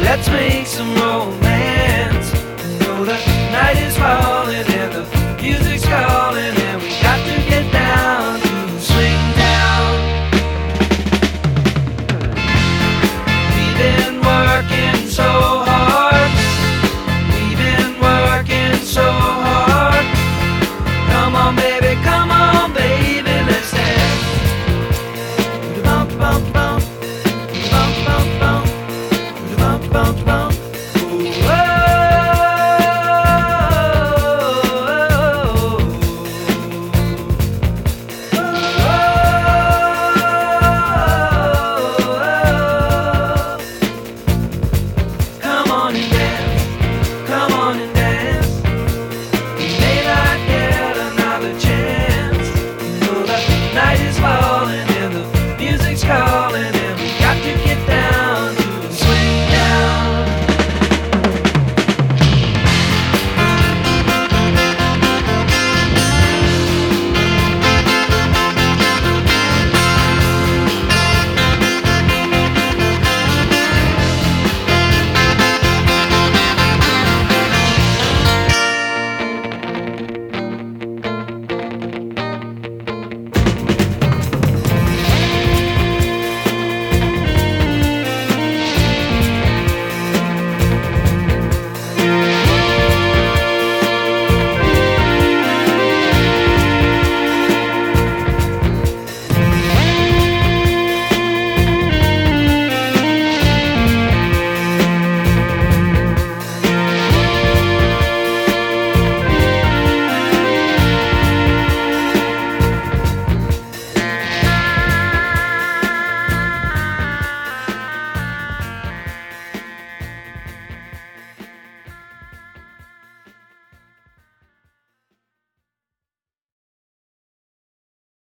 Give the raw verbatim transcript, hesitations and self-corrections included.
Let's make some romance. You know the night is falling and the music's calling, and we got to get down to Swing Town. We've been working so hard. We've been working so hard. Come on, baby, come on, baby, let's dance. Bump, bump, bump. Bump, bump, bump. Bump, bump,